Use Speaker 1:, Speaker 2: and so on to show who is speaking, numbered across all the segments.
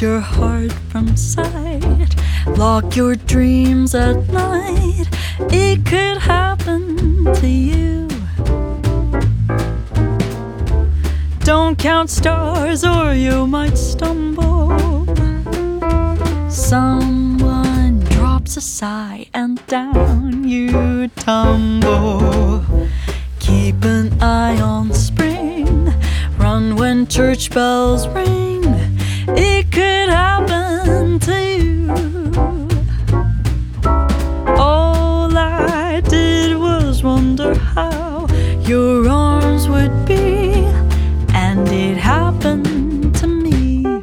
Speaker 1: your heart from sight, lock your dreams at night. It could happen to you. Don't count stars or you might stumble. Someone drops a sigh and down you tumble. Keep an eye on spring, run when church bells ring. It could happen to you. All I did was wonder how your arms would be, and it happened to me.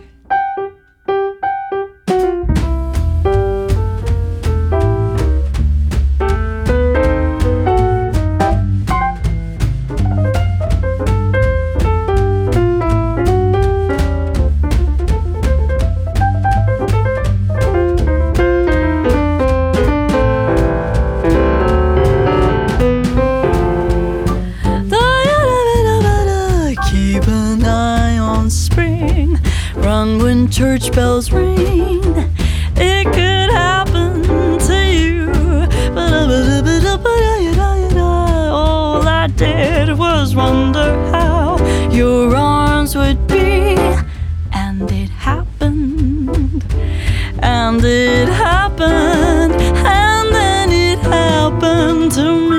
Speaker 1: Keep an eye on spring, run when church bells ring. It could happen to you. All I did was wonder how your arms would be, and it happened, and it happened, and then it happened to me.